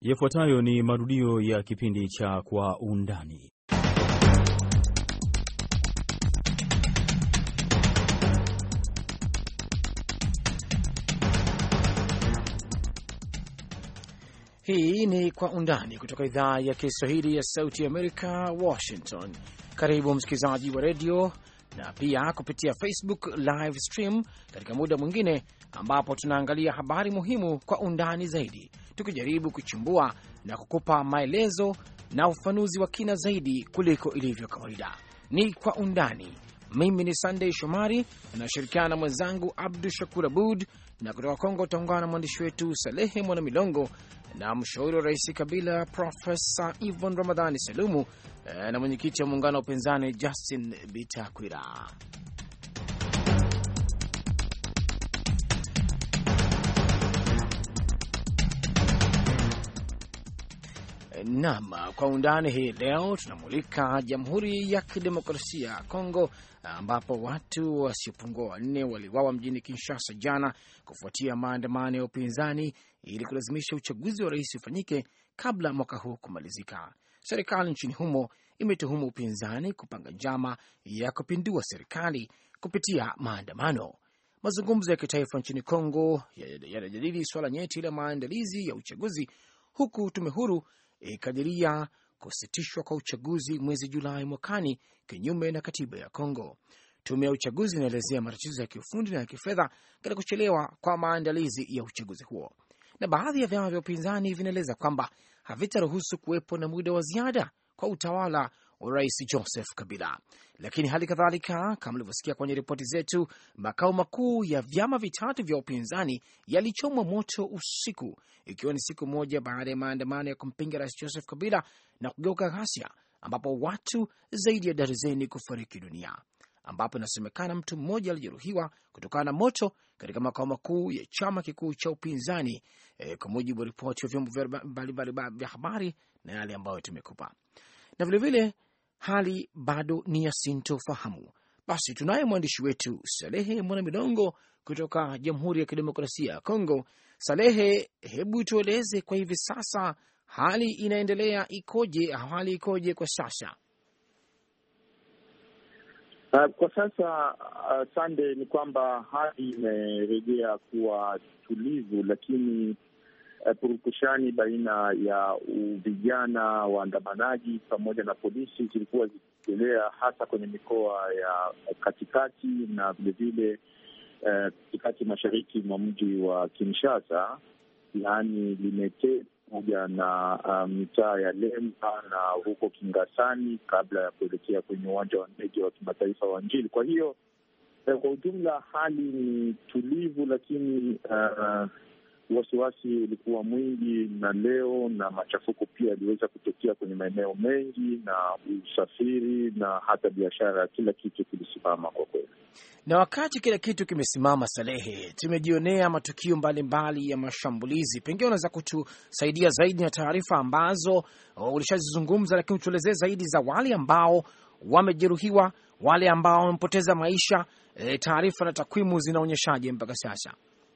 Yafuatayo ni marudio ya kipindi cha Kwa Undani. Hii ni Kwa Undani kutoka idhaa ya Kiswahili ya Sauti Amerika, Washington. Karibu msikilizaji wa redio na pia kupitia Facebook live stream katika muda mwingine ambapo tunaangalia habari muhimu kwa undani zaidi, tukijaribu kuchimbua na kukupa maelezo na ufanuzi wa kina zaidi kuliko ilivyo kawaida. Ni Kwa Undani. Mimi ni Sunday Shomari na nashirikiana na mwenzangu Abdu Shakur Abud, na kutoka Kongo utaungana na mwandishi wetu Salehe Mwanamilongo na mshauri wa Rais Kabila Profesa Yvonne Ramadhani Salumu na mwenyekiti wa muungano wa upinzani Justin Bitakwira. Naam, Kwa Undani hii leo tunamulika Jamhuri ya Kidemokrasia ya Kongo ambapo watu wasiopungua 4 waliuawa mjini Kinshasa jana kufuatia maandamano ya upinzani ili kulazimisha uchaguzi wa rais ufanyike kabla mwaka huu kumalizika. Serikali nchini humo imetuhumu upinzani kupanga njama ya kupindua serikali kupitia maandamano. Mazungumzo ya kitaifa nchini Kongo yanajadili swala nyeti la maandalizi ya uchaguzi, huku tume huru ikadiria kusitishwa kwa uchaguzi mwezi Julai mwakani kinyume na katiba ya Kongo. Tume ya uchaguzi inaelezea matatizo ya kiufundi na ya kifedha katika kuchelewa kwa maandalizi ya uchaguzi huo, na baadhi ya vyama vya upinzani vinaeleza kwamba havitaruhusu kuwepo na muda wa ziada kwa utawala wa Rais Joseph Kabila. Lakini hali kadhalika, kama mlivyosikia kwenye ripoti zetu, makao makuu ya vyama vitatu vya upinzani yalichomwa moto usiku, ikiwa ni siku moja baada ya maandamano ya kumpinga Rais Joseph Kabila na kugeuka ghasia, ambapo watu zaidi ya darzeni kufariki dunia, ambapo inasemekana mtu mmoja alijeruhiwa kutokana na moto katika makao makuu ya chama kikuu cha upinzani, kwa mujibu wa ripoti ya vyombo mbalimbali vya habari na yale ambayo tumekupa. Na vilevile hali bado ni ya sintofahamu. Basi tunaye mwandishi wetu Salehe Mwanamilongo kutoka Jamhuri ya Kidemokrasia ya Kongo. Salehe, hebu tueleze kwa hivi sasa hali inaendelea ikoje? Hali ikoje kwa sasa? Kwa sasa Sunday, ni kwamba hali imerejea kuwa tulivu, lakini purukushani baina ya vijana waandamanaji pamoja na polisi zilikuwa zikiendelea hasa kwenye mikoa ya katikati na vilevile katikati mashariki mwa mji wa Kinshasa, yaani Limete pamoja na mitaa ya Lemba na huko Kingasani, kabla ya kuelekea kwenye uwanja wa ndege wa kimataifa wa Njili. Kwa hiyo kwa ujumla hali ni tulivu, lakini wasiwasi ulikuwa mwingi, na leo na machafuko pia yaliweza kutokea kwenye maeneo mengi, na usafiri na hata biashara, kila kitu kilisimama kwa kweli. Na wakati kila kitu kimesimama, Salehe, tumejionea matukio mbalimbali ya mashambulizi. Pengine unaweza kutusaidia zaidi na taarifa ambazo ulishazizungumza, lakini tuelezee zaidi za wale ambao wamejeruhiwa, wale ambao wamepoteza maisha. Taarifa na takwimu zinaonyeshaje mpaka sasa?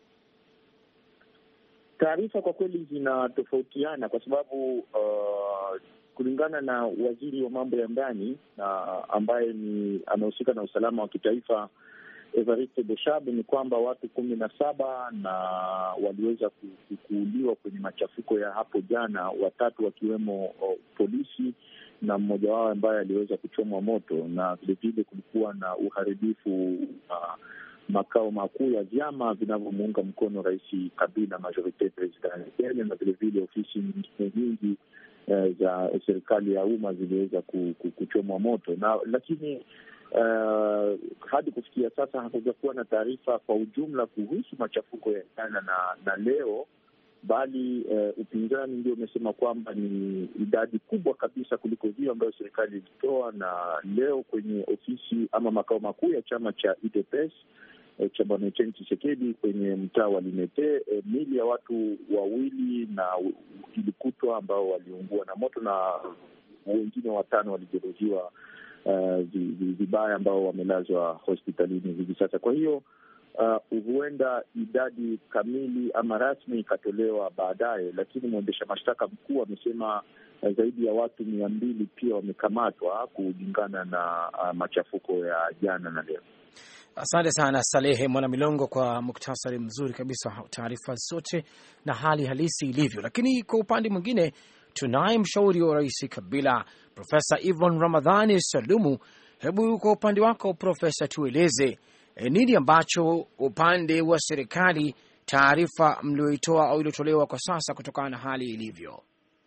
Taarifa kwa kweli zinatofautiana kwa sababu kulingana na waziri wa mambo ya ndani ambaye anahusika na usalama wa kitaifa Evariste Boshab, ni kwamba watu 17 na waliweza kuuliwa kwenye machafuko ya hapo jana, 3 wakiwemo polisi na mmoja wao ambaye aliweza kuchomwa moto, na vilevile kulikuwa na uharibifu makao makuu ya vyama vinavyomuunga mkono Rais Kabila, Majorite Presidentielle, na vilevile ofisi nyingi za serikali ya umma ziliweza kuchomwa moto. Lakini hadi kufikia sasa hakujakuwa na taarifa kwa ujumla kuhusu machafuko ya jana na leo, bali upinzani ndio umesema kwamba ni idadi kubwa kabisa kuliko hiyo ambayo serikali ilitoa. Na leo kwenye ofisi ama makao makuu ya chama cha UDPS cha Bwana Etienne Tshisekedi kwenye mtaa wa Limete, mili ya watu 2 na ilikutwa ambao waliungua na moto, na wengine 5 walijeruhiwa vibaya ambao wamelazwa hospitalini hivi sasa. Kwa hiyo huenda idadi kamili ama rasmi ikatolewa baadaye, lakini mwendesha mashtaka mkuu amesema zaidi ya watu 200 pia wamekamatwa kulingana na machafuko ya jana na leo. Asante sana Salehe Mwanamilongo kwa muktasari mzuri kabisa, taarifa zote na hali halisi ilivyo. Lakini kwa upande mwingine tunaye mshauri wa Rais Kabila, Profesa Yvonne Ramadhani Salumu. Hebu kwa upande wako Profesa, tueleze nini ambacho upande wa serikali, taarifa mlioitoa au iliyotolewa kwa sasa kutokana na hali ilivyo?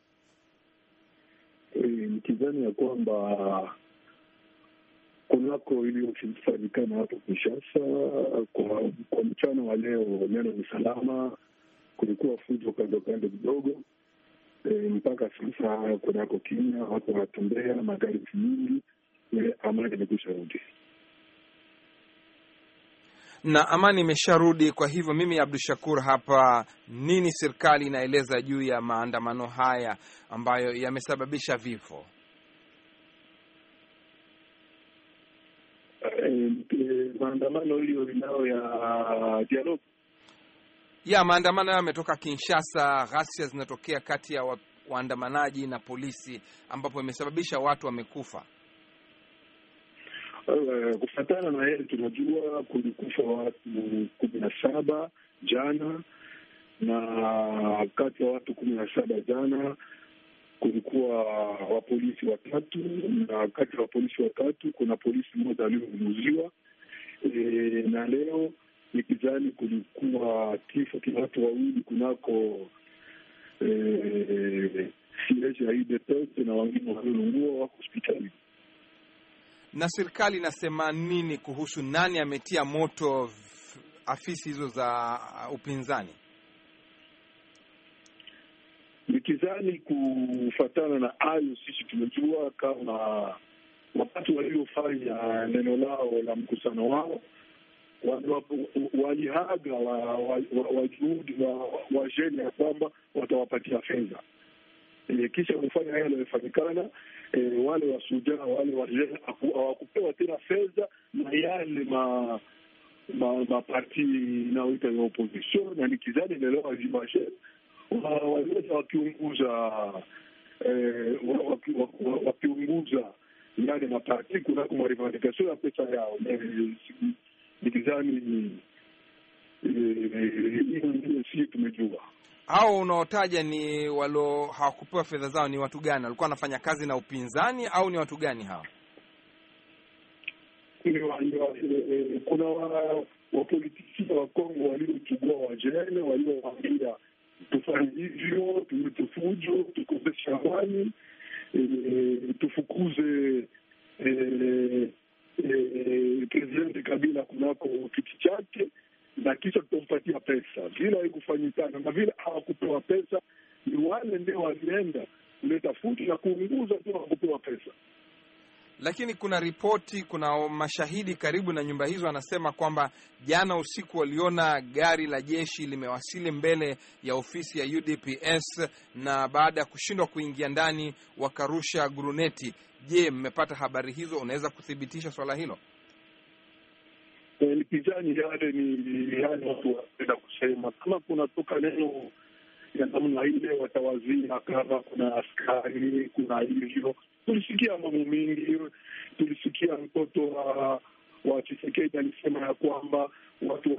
Nikidhani ya kwamba kunako iliyofanyikana hapo Kinshasa kwa mchana wa leo, neno ni salama. Kulikuwa fujo kando kidogo, mpaka sasa kunako kimya, watu wanatembea, magari nyingi, amani imekwisha rudi na amani imesharudi. Kwa hivyo mimi Abdul Shakur hapa, nini serikali inaeleza juu ya maandamano haya ambayo yamesababisha vifo? Maandamano hiyo linao ya dialogue ya maandamano yametoka Kinshasa, ghasia zinatokea kati ya waandamanaji na polisi ambapo imesababisha watu wamekufa. Kufuatana na yeye tunajua kulikufa watu 17 jana, na kati ya watu 17 jana kulikuwa wapolisi 3, na kati ya wapolisi 3 kuna polisi mmoja aliyemuuziwa. Na leo nikizani kulikuwa kifo cha watu 2 kunako siege ya IDPS, na wengine waliolungua wako hospitali. Na serikali inasema nini kuhusu nani ametia moto afisi hizo za upinzani? Nikizani kufatana na hayo, sisi tumejua kama wakati waliofanya neno lao la mkusano wao walihaga wajuhudi wa jeni ya kwamba watawapatia fedha. Kisha kufanya yale yaliyofanyikana, wale wasujaa wale wajeni hawakupewa tena fedha na yale maparti inayoita ya opposition, na nikizani leo wajimashe waliweza wakiunguza yale maparti kunako marivandikasio ya pesa yao. Nikizani hiyo ndio sisi tumejua. Hao unaotaja ni hawakupewa fedha zao ni watu gani? Walikuwa wanafanya kazi na upinzani au ni watu gani hao? Kuna wapolitisia wa Kongo waliochukua wajene, waliowaambia tufanye hivyo, tufujo, tukoseshe amani, tufukuze Presidenti Kabila kunako kiti chake, na kisha tutampatia pesa. Vile haikufanyikana na vile hawakupewa pesa, ni wale ndio walienda kuleta futi na kuunguza tu, hawakupewa pesa. Lakini kuna ripoti, kuna mashahidi karibu na nyumba hizo wanasema kwamba jana usiku waliona gari la jeshi limewasili mbele ya ofisi ya UDPS, na baada ya kushindwa kuingia ndani wakarusha guruneti. Je, mmepata habari hizo? Unaweza kuthibitisha swala hilo? Kijani yale ni yale watu wanapenda kusema, kama kunatoka neno ya namna ile watawazia kama kuna askari, kuna hivyo. Tulisikia mambo mingi, tulisikia mtoto wa Tshisekedi alisema ya kwamba watu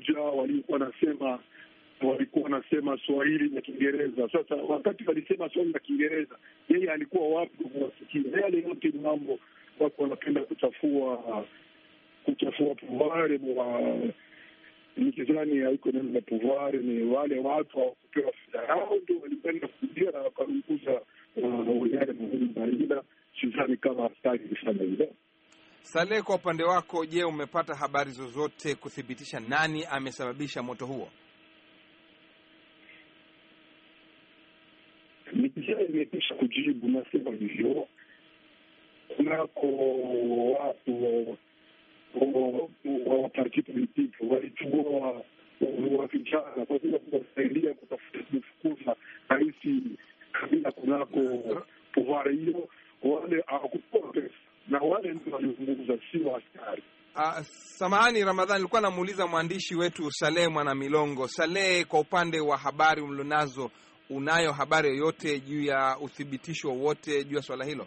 walikuwa nasema Swahili na Kiingereza. Sasa wakati walisema Swahili na Kiingereza, yeye alikuwa wapi kuwasikia? Yale yote ni mambo watu wanapenda kuchafua pouvoir. Nikizani haiko neno la pouvoir, ni wale watu hawakupewa fedha yao ndio walipenda kudia na wakarunguza yale muhimu zaidi. Sidhani kama askari kufanya hivyo. Saleh, kwa upande wako, je, umepata habari zozote kuthibitisha nani amesababisha moto huo? Nimekisha kujibu, nasema hivyo. Kunako watu wa parti politiki walichukua wa vijana kwa sababu kuwasaidia kutafuta kufukuza Rais Kabila kunako pouvoir hiyo. Wale hawakupewa pesa na wale ndio walizungumza, sio askari. Samahani Ramadhani, nilikuwa namuuliza mwandishi wetu Saleh Mwana Milongo. Saleh, kwa upande wa habari mlionazo, unayo habari yoyote juu ya uthibitisho wowote juu ya swala hilo?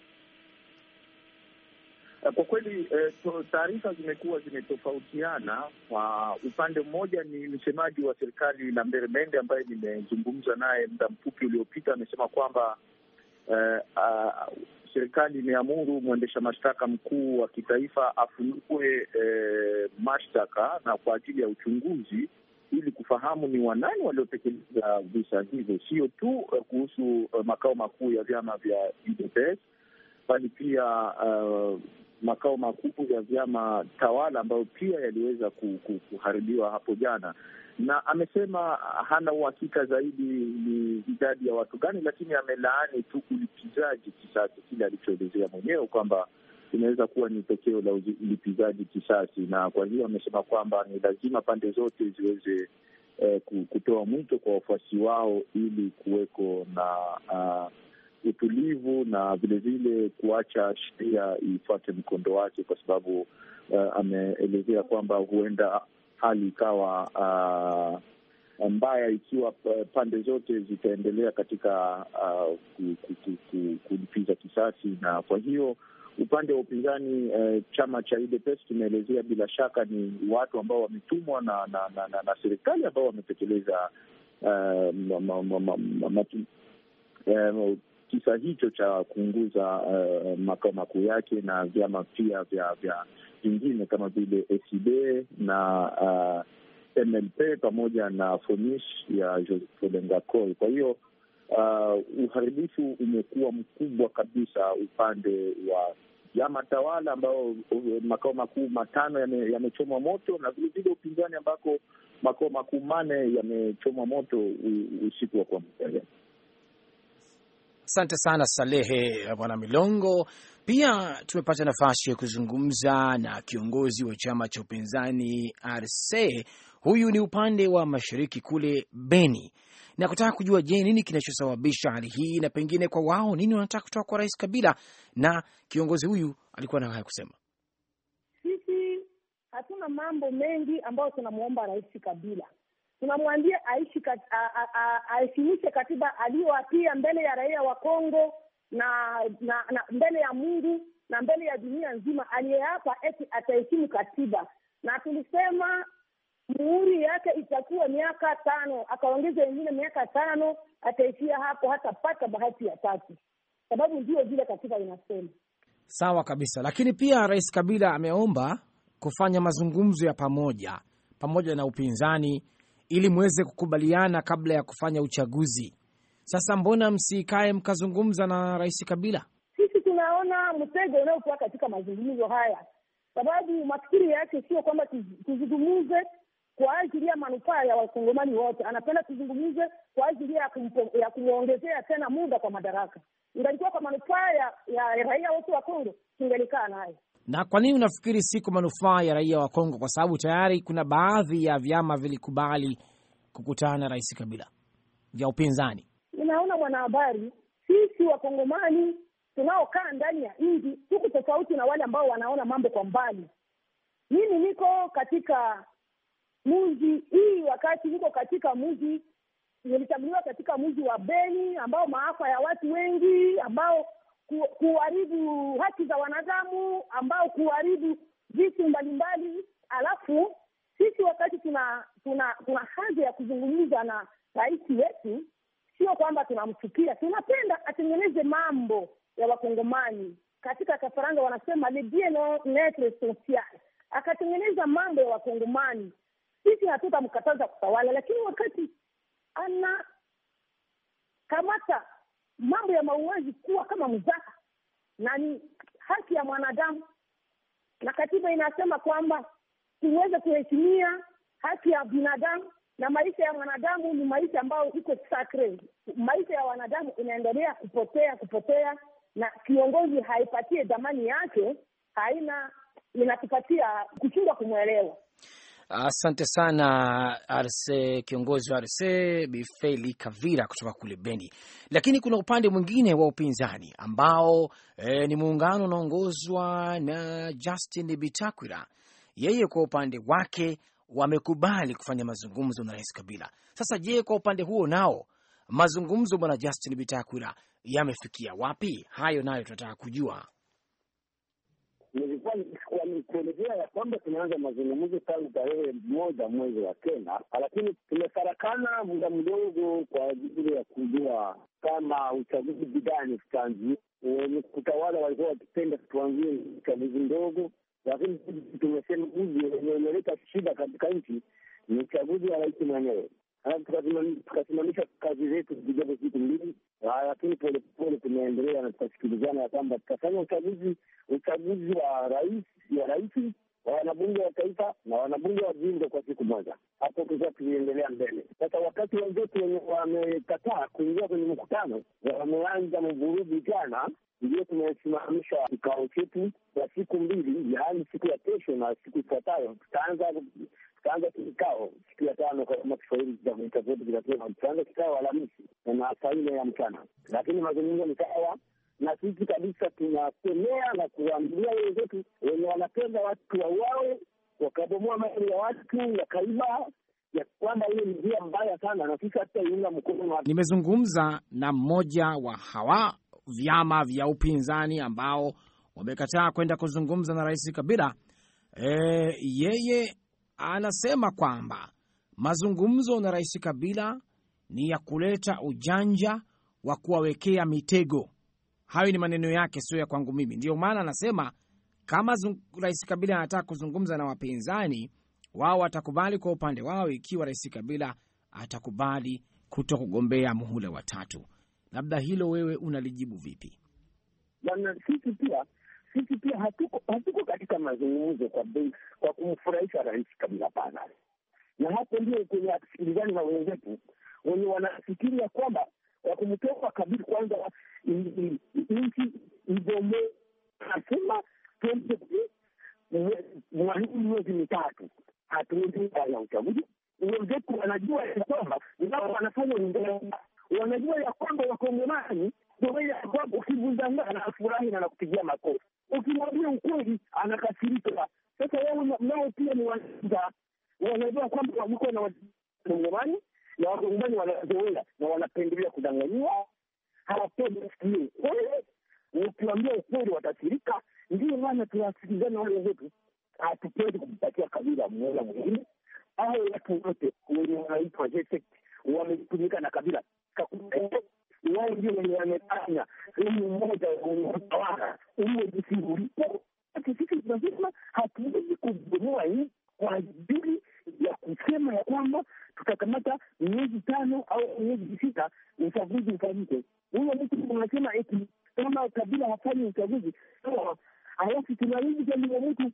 Kwa kweli taarifa zimekuwa zimetofautiana. Kwa upande mmoja, ni msemaji wa serikali Lambert Mende ambaye nimezungumza naye muda mfupi uliopita, amesema kwamba serikali imeamuru mwendesha mashtaka mkuu wa kitaifa afungue mashtaka na kwa ajili ya uchunguzi ili kufahamu ni wanani waliotekeleza visa hivyo, sio tu kuhusu makao makuu ya vyama vya UDPS bali pia makao makuu ya vyama tawala ambayo pia yaliweza kuharibiwa hapo jana. Na amesema hana uhakika zaidi ni idadi ya watu gani, lakini amelaani tu ulipizaji kisasi, kile alichoelezea mwenyewe kwamba inaweza kuwa ni tokeo la ulipizaji kisasi. Na kwa hiyo amesema kwamba ni lazima pande zote ziweze kutoa mwito kwa wafuasi wao ili kuweko na utulivu na vilevile kuacha sheria ifuate mkondo wake, kwa sababu ameelezea kwamba huenda hali ikawa mbaya ikiwa pande zote zitaendelea katika kulipiza kisasi. Na kwa hiyo upande wa upinzani, chama cha UDPS kimeelezea bila shaka ni watu ambao wametumwa na serikali ambao wametekeleza kisa hicho cha kuunguza makao makuu yake na vyama pia vya vingine kama vile ACD na MLP pamoja na FONISH ya Joseph Olenga Koy. Kwa hiyo uharibifu umekuwa mkubwa kabisa upande wa vyama tawala ambao makao makuu 5 yamechomwa moto, na vilevile upinzani ambako makao makuu 4 yamechomwa moto usiku wa kuamkia. Asante sana Salehe Bwana Milongo. Pia tumepata nafasi ya kuzungumza na kiongozi wa chama cha upinzani RC. Huyu ni upande wa mashariki kule Beni, na kutaka kujua, je, nini kinachosababisha hali hii na pengine kwa wao nini wanataka kutoka kwa Rais Kabila. Na kiongozi huyu alikuwa na haya kusema: sisi hatuna mambo mengi ambayo tunamuomba Rais Kabila. Tunamwambia aheshimishe katiba aliyoapia mbele ya raia wa Kongo na mbele ya Mungu na mbele ya dunia nzima. Aliyeapa eti ataheshimu katiba, na tulisema muhuri yake itakuwa miaka 5, akaongeza wengine miaka 5, ataishia hapo, hatapata bahati ya 3, sababu ndio vile katiba inasema. Sawa kabisa, lakini pia Rais Kabila ameomba kufanya mazungumzo ya pamoja na upinzani ili muweze kukubaliana kabla ya kufanya uchaguzi. Sasa mbona msikae mkazungumza na Rais Kabila? Sisi tunaona mtego unaokuwa katika mazungumzo haya, sababu mafikiri yake sio kwamba tuzungumze kwa ajili ya manufaa ya wakongomani wote. Anapenda tuzungumze kwa ajili ya kumwongezea tena muda kwa madaraka. Ingalikuwa kwa manufaa ya raia wote wa Kongo, tungelikaa naye. Na kwa nini unafikiri si kwa manufaa ya raia wa Kongo? Kwa sababu tayari kuna baadhi ya vyama vilikubali kukutana na Rais Kabila vya upinzani. Ninaona mwanahabari, sisi wakongomani tunaokaa ndani ya nchi tuko tofauti na wale ambao wanaona mambo kwa mbali. Mimi niko katika mji hii, wakati niko katika mji, nilichaguliwa katika mji wa Beni ambao maafa ya watu wengi, ambao kuharibu haki za wanadamu, ambao kuharibu vitu mbalimbali. Alafu sisi wakati tuna haja ya kuzungumza na rais wetu, sio kwamba tunamchukia, tunapenda atengeneze mambo ya wakongomani. Katika Kafaranga wanasema le bien-etre social, akatengeneza mambo ya wakongomani. Sisi hatutamkataza kutawala, lakini wakati ana kamata mambo ya mauaji kuwa kama mzaha, na ni haki ya mwanadamu, na katiba inasema kwamba tuweze kuheshimia haki ya binadamu, na maisha ya mwanadamu ni maisha ambayo iko sacred. Maisha ya wanadamu inaendelea kupotea, na kiongozi haipatie dhamani yake, inatupatia kushindwa kumwelewa. Asante sana RC, kiongozi wa RC Bifeli Kavira kutoka kule Beni. Lakini kuna upande mwingine wa upinzani ambao ni muungano unaongozwa na Justin Bitakwira. yeye kwa upande wake wamekubali kufanya mazungumzo na Rais Kabila. Sasa je, kwa upande huo nao mazungumzo, Bwana Justin Bitakwira, yamefikia wapi? Hayo nayo tunataka kujua. Nilikuwa kuelezea ya kwamba tumeanza mazungumzo tangu tarehe 1 mwezi wa Kenya, lakini tumefarakana muda mdogo kwa ajili ya kujua kama uchaguzi gani tutaanzia. Wenye kutawala walikuwa wakipenda tuanzie uchaguzi mdogo, lakini tumesema uzi wenye umeleta shida katika nchi ni uchaguzi wa rais mwenyewe. Tukasimamisha kazi zetu kidogo siku mbili, lakini polepole tumeendelea na tukasikilizana ya kwamba tutafanya uchaguzi wa rais, wa wanabunge wa taifa na wanabunge wa jimbo kwa siku moja. Hapo tulikuwa tuliendelea mbele. Sasa wakati wenzetu wenye wamekataa kuingia kwenye mkutano, wameanza mvurugu jana, ndio tumesimamisha kikao chetu kwa siku mbili, yaani siku ya kesho na siku ifuatayo tutaanza kikao siku ya 5 kama Kiswahili cha vita vyetu vinasema, tutaanza kikao Alhamisi na saa 4 ya mchana. Lakini mazungumzo ni sawa, na sisi kabisa tunakemea na kuambia wenzetu wenye wanapenda watu wauawe, wakabomoa mali ya watu, wakaiba, ya kwamba hiyo ni njia mbaya sana, na sisi hata iunga mkono. Nimezungumza na mmoja wa hawa vyama vya upinzani ambao wamekataa kwenda kuzungumza na Rais Kabila. Yeye anasema kwamba mazungumzo na Rais Kabila ni ya kuleta ujanja wa kuwawekea mitego. Hayo ni maneno yake, sio ya kwangu mimi. Ndio maana anasema kama Rais Kabila anataka kuzungumza na wapinzani, wao watakubali kwa upande wao ikiwa Rais Kabila atakubali kuto kugombea muhula wa 3. Labda hilo wewe unalijibu vipi? Bwana, sisi pia hatuko katika mazungumzo kwa kumfurahisha Rais Kabila pana. Na hapo ndio kwenye kusikilizana na wenzetu wenye wanafikiria kwamba kwa kumtoa Kabila kwanza nchi igome, nasema miezi mitatu hatuendi ya uchaguzi. Wenzetu wanajua ya kwamba nao wanafanya ujanja, wanajua ya kwamba wakongomani ndio ya kwamba ukivunjana anafurahi na anakupigia makofi, ukimwambia ukweli anakasirika. Sasa wao nao pia ni wajanja, wanajua kwamba wako na wakongomani na wakongomani wanazoea na wanapendelea kudanganyiwa, hawapendi kusikia ukweli. Ukiwaambia ukweli watasirika. Ndio maana tunasikilizana wale wetu, hatupendi kumpatia Kabila mmoja mwingine au watu wote wenye wanaitwa JSEC wametumika na Kabila. Wao ndio wenye wamefanya sehemu moja wenye utawala uwe jisiulipo. Sisi tunasema hatuwezi kubomoa hii kwa ajili ya kusema ya kwamba tutakamata miezi 5 au miezi 6 uchaguzi ufanyike. Huyo mtu anasema eti kama Kabila hafanyi uchaguzi, halafu tunarudi kwa mtu.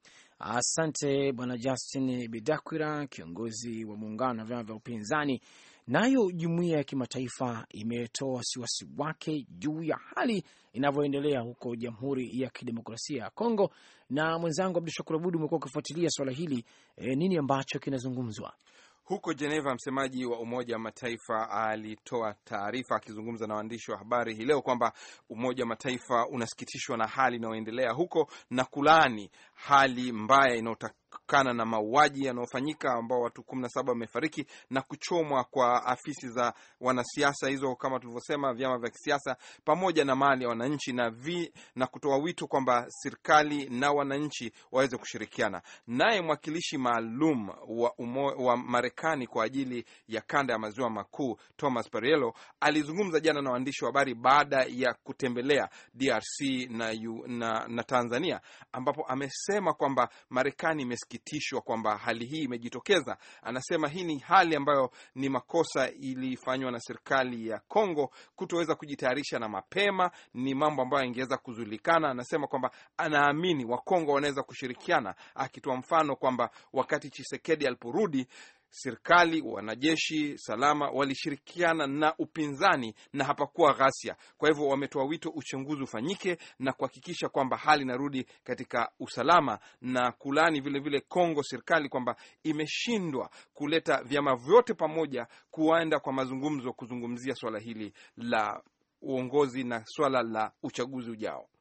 Asante Bwana Justin Bidakwira, kiongozi wa muungano wa vyama vya upinzani. Nayo jumuiya ya kimataifa imetoa wasiwasi wake juu ya hali inavyoendelea huko Jamhuri ya Kidemokrasia ya Kongo, na mwenzangu Abdul Shakur Abud umekuwa ukifuatilia swala hili. Nini ambacho kinazungumzwa huko Geneva? Msemaji wa Umoja wa Mataifa alitoa taarifa akizungumza na waandishi wa habari hii leo kwamba Umoja wa Mataifa unasikitishwa na hali inayoendelea huko na kulaani hali mbaya inayotokana na mauaji yanayofanyika ambao watu 17 wamefariki na kuchomwa kwa afisi za wanasiasa hizo, kama tulivyosema, vyama vya kisiasa pamoja na mali ya wananchi, na kutoa wito kwamba serikali na wananchi waweze kushirikiana. Naye mwakilishi maalum wa Marekani kwa ajili ya kanda ya maziwa makuu Thomas Perriello alizungumza jana na waandishi wa habari baada ya kutembelea DRC na Tanzania, ambapo amesema kwamba Marekani imesikitishwa kwamba hali hii imejitokeza. Anasema hii ni hali ambayo ni makosa ilifanywa na serikali ya Kongo kutoweza kujitayarisha na mapema, ni mambo ambayo ingeweza kuzulikana. Anasema kwamba anaamini Wakongo wanaweza kushirikiana, akitoa mfano kwamba wakati Tshisekedi aliporudi, serikali, wanajeshi, salama walishirikiana na upinzani na hapakuwa ghasia. Kwa hivyo wametoa wito uchunguzi ufanyike na kuhakikisha kwamba hali inarudi katika usalama, na kulani vile vile Kongo serikali kwamba imeshindwa kuleta vyama vyote pamoja kuenda kwa mazungumzo kuzungumzia swala hili la uongozi na swala la uchaguzi ujao.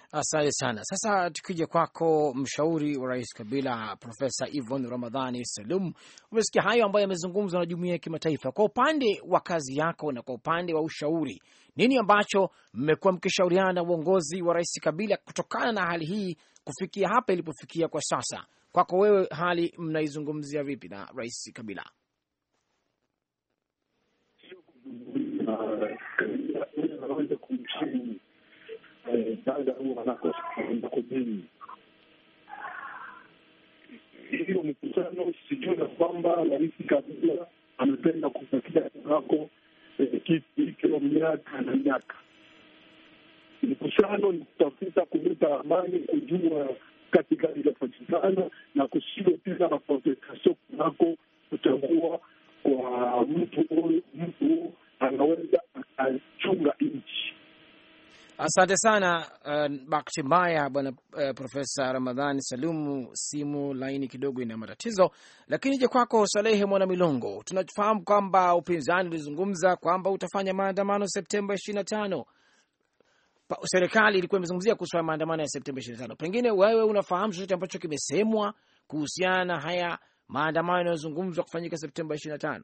Asante sana. Sasa tukija kwako, mshauri wa Rais Kabila Profesa Yvonne Ramadhani Salum, umesikia hayo ambayo yamezungumzwa na jumuiya ya kimataifa. Kwa upande wa kazi yako na kwa upande wa ushauri, nini ambacho mmekuwa mkishauriana na uongozi wa Rais Kabila kutokana na hali hii kufikia hapa ilipofikia kwa sasa? Kwako wewe, hali mnaizungumzia vipi na Rais Kabila? Hiyo mkutano, sijui na kwamba Rais Kabila amependa kupatia wako kiti kila miaka na miaka. Mkutano ni kutafuta kuleta amani, kujua kati gani inapatikana na kusiwe tena na protection kunako kuchagua kwa mtu anaweza akachunga nchi. Asante sana. Bahati mbaya bwana Profesa Ramadhani Salumu, simu laini kidogo ina matatizo, lakini je kwako Salehe Mwana Milongo, tunafahamu kwamba upinzani ulizungumza kwamba utafanya maandamano Septemba 25. Serikali ilikuwa imezungumzia kuhusu maandamano ya Septemba 25. Pengine wewe unafahamu chochote ambacho kimesemwa kuhusiana na haya maandamano yanayozungumzwa kufanyika Septemba 25?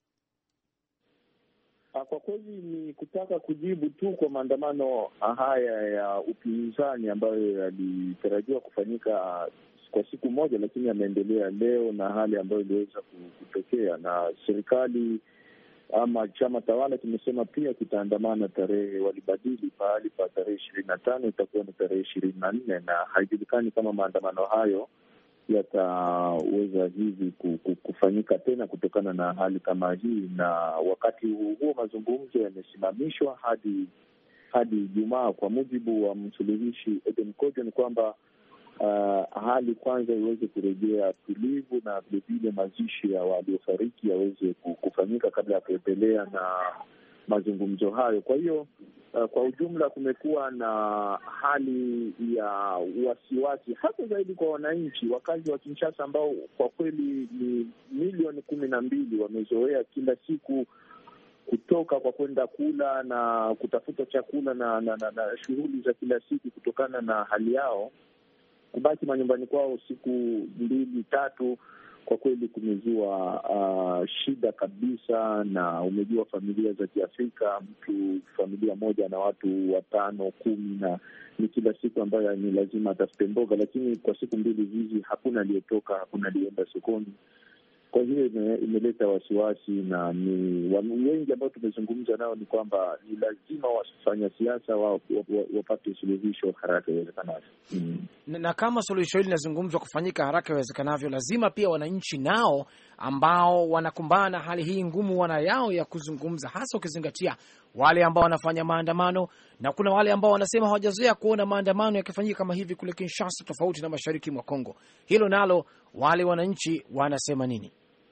Kwa kweli ni kutaka kujibu tu kwa maandamano haya ya upinzani ambayo yalitarajiwa kufanyika kwa siku moja, lakini yameendelea leo na hali ambayo iliweza kutokea, na serikali ama chama tawala kimesema pia kitaandamana tarehe, walibadili pahali pa tarehe 25 itakuwa ni tarehe 24, na haijulikani kama maandamano hayo yataweza hivi kufanyika tena kutokana na hali kama hii. Na wakati huo mazungumzo yamesimamishwa hadi Ijumaa. Kwa mujibu wa msuluhishi Eden Kojo ni kwamba hali kwanza iweze kurejea tulivu na vilevile mazishi ya waliofariki yaweze kufanyika kabla ya kuendelea na mazungumzo hayo. Kwa hiyo kwa ujumla kumekuwa na hali ya wasiwasi hasa zaidi kwa wananchi wakazi wa Kinshasa ambao kwa kweli ni milioni 12 wamezoea kila siku kutoka kwa kwenda kula na kutafuta chakula na shughuli za kila siku. Kutokana na hali yao kubaki manyumbani kwao siku 2-3 kwa kweli kumezua shida kabisa. Na umejua familia za Kiafrika, familia moja na watu 5, 10, na ni kila siku ambayo ni lazima atafute mboga, lakini kwa siku 2 hizi hakuna aliyetoka, hakuna aliyeenda sokoni. Kwa hiyo imeleta wasiwasi, na ni wengi ambao tumezungumza nao ni kwamba ni lazima wafanya siasa wapate suluhisho haraka iwezekanavyo. Na kama suluhisho hili linazungumzwa kufanyika haraka iwezekanavyo, lazima pia wananchi nao ambao wanakumbana na hali hii ngumu wana yao ya kuzungumza, hasa ukizingatia wale ambao wanafanya maandamano, na kuna wale ambao wanasema hawajazoea kuona maandamano yakifanyika kama hivi kule Kinshasa, tofauti na mashariki mwa Kongo. Hilo nalo wale wananchi wanasema nini?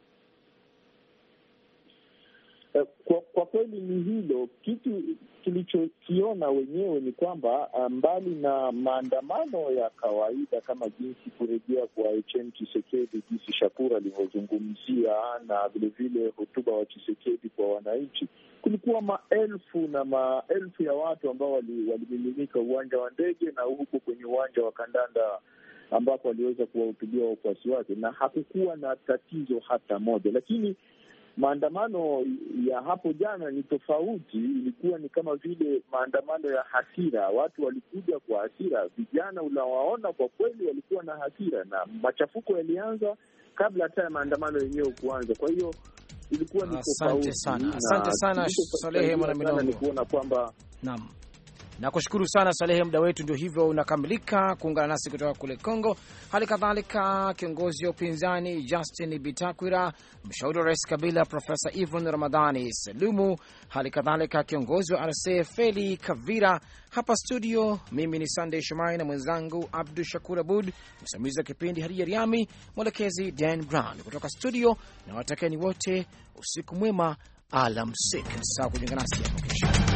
Kwa kweli ni hilo kitu tulichokiona wenyewe ni kwamba mbali na maandamano ya kawaida kama jinsi kurejea kwa Etienne Tshisekedi, jinsi Shakura alivyozungumzia, na vilevile hotuba wa Tshisekedi kwa wananchi, kulikuwa maelfu na maelfu ya watu ambao walimiminika uwanja wa ndege na huko kwenye uwanja wa kandanda ambapo waliweza kuwahutubia wafuasi wake, na hakukuwa na tatizo hata moja. Lakini maandamano ya hapo jana ni tofauti. Ilikuwa ni kama vile maandamano ya hasira. Watu walikuja kwa hasira, vijana unawaona kwa kweli walikuwa na hasira, na machafuko yalianza kabla hata ya maandamano yenyewe kuanza. Kwa hiyo ilikuwa ni tofauti. Asante sana Salehe Mwana Milongo. Ni kuona kwamba naam. Nakushukuru sana Salehe, muda wetu ndio hivyo unakamilika. Kuungana nasi kutoka kule Kongo, hali kadhalika kiongozi wa upinzani Justin Bitakwira, mshauri wa Rais Kabila Profesa Yvonne Ramadhani Salumu, hali kadhalika kiongozi wa RC Feli Kavira. Hapa studio mimi ni Sunday Shomai na mwenzangu Abdul Shakur Abud, msimamizi wa kipindi Hadija Riami, mwelekezi Dan Brown. Kutoka studio na watakeni wote usiku mwema, alamsik. Sasa kujiunga nasi hapo kesho.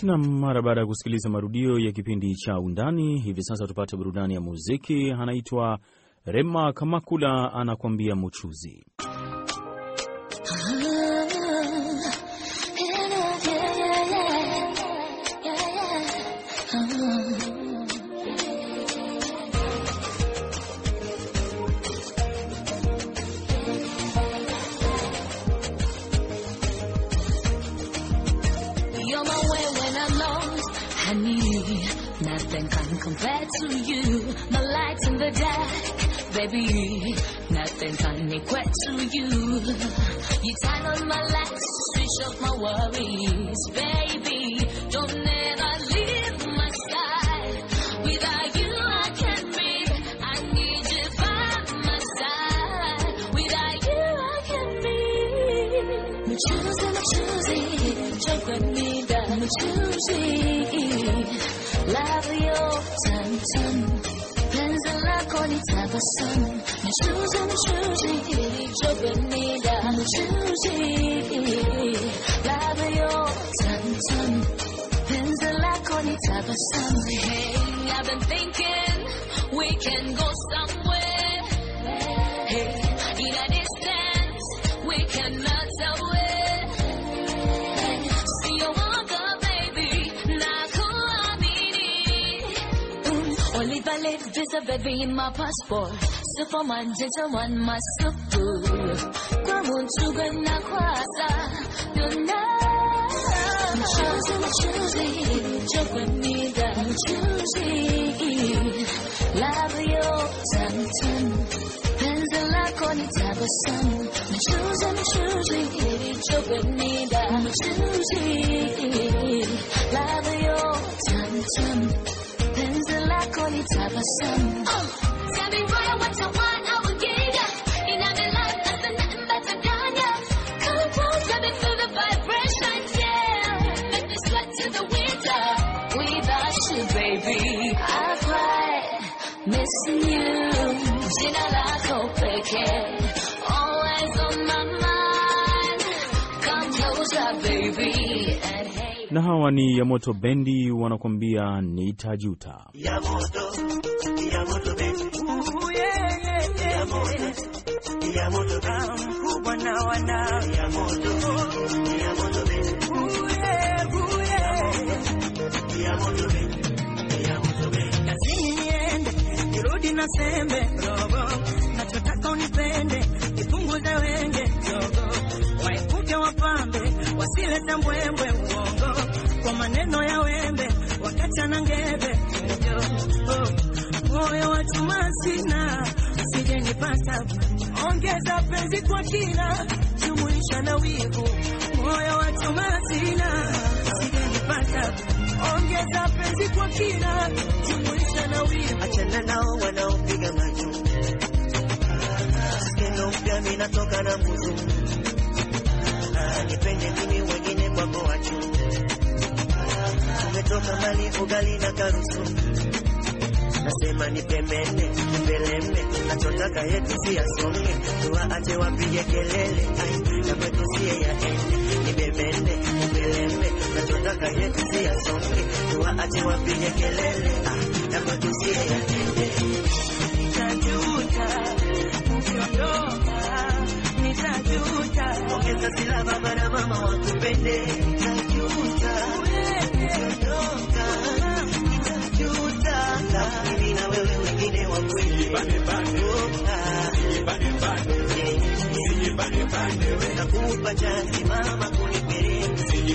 Na mara baada ya kusikiliza marudio ya kipindi cha Undani, hivi sasa tupate burudani ya muziki. Anaitwa Rema Kamakula, anakuambia Muchuzi. Nothing can compare to you, my light in the dark, baby. Nothing can equate to you. You turn on my lights, switch off my worries, baby. Don't ever leave my side. Without you, I can't breathe. I need you by my side. Without you, I can't breathe. I'm choosing, joke with me, that I'm choosing. Love your tantan, penzi lako ni tabasamu. Choosing, chobenida. Choosing, love your tantan, penzi lako ni tabasamu. Hey, I've been thinking we can go somewhere. Hey, in a distance we can melt away. See you walk up, baby. Only if I live, there's a baby in my passport. Superman, gentleman, my super. Kwa muntuga na kwasa, you know. I'm choosing, joke with me, that I'm choosing. Love your tantan, penzi lako ni tabasamu. I'm choosing, joke with me, that I'm choosing. Love your tantan. Tell me right what I want, I will get ya. In my life, nothing better than ya. Come close, let me feel the vibration, yeah. Make me sweat to the winter. Without you, baby, I cry, missing you. Jina lako pekee, always on my mind. Come closer, baby, and hey. Na hawa ni Yamoto Bendi, wanakuambia nitajuta. Yamoto Bendi. Yamoto Bendi. Kubwa na wana. Yamoto Bendi. Yamoto Bendi. Yamoto Bendi. Kazini niende, nirudi na sembe, robo. Nachotaka unipende, nipunguze wenge, jogo. Waepuke wapambe, wasilete mbwembwe uongo. Kwa maneno ya wembe, wakacha na ngebe, moyo wa chuma sina, usije nipata. Ongeza penzi kwa kina, jumuisha na wivu. Moyo wa chuma sina, usije nipata. Ongeza penzi kwa kina, jumuisha na wivu. Achana nao wanaopiga majuu. Skendo mpya mimi natoka na mbuzu. Nipende mimi wengine kwako wachu. Umetoka mbali ugali na karusu. Nasema nipemene, nipeleme. Nachotaka yetu si asonge. Tuwaache wapige kelele. Na kwetu siye ya ende. Nipemene, nipeleme. Nachotaka yetu si asonge. Tuwaache wapige kelele. Na kwetu siye ya ende. Nitajuta, ukiondoka. Nitajuta. Ongeza sila baba na mama wakupende. Nitajuta, ukiondoka. Nitajuta. Mimi na wewe wengine wa kweli. Nakupa chansi mama kunipeleka.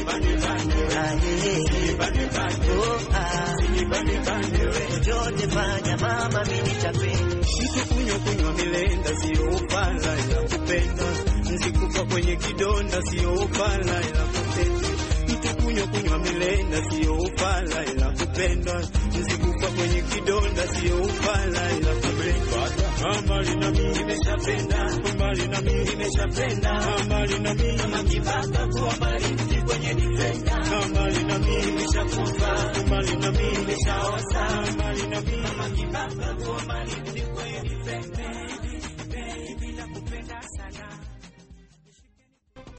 Chochote fanya mama mimi nitapenda. Kunywa milenda sio upala ila kupenda. Nzikufa kwenye kidonda sio upala ila kupenda. Kunywa milenda sio upala ila kupenda. Nzikufa kwenye kidonda sio upala ila kupenda. Mbali na mimi nimeshapenda. Mbali na mimi nimeshapenda. Mbali na mimi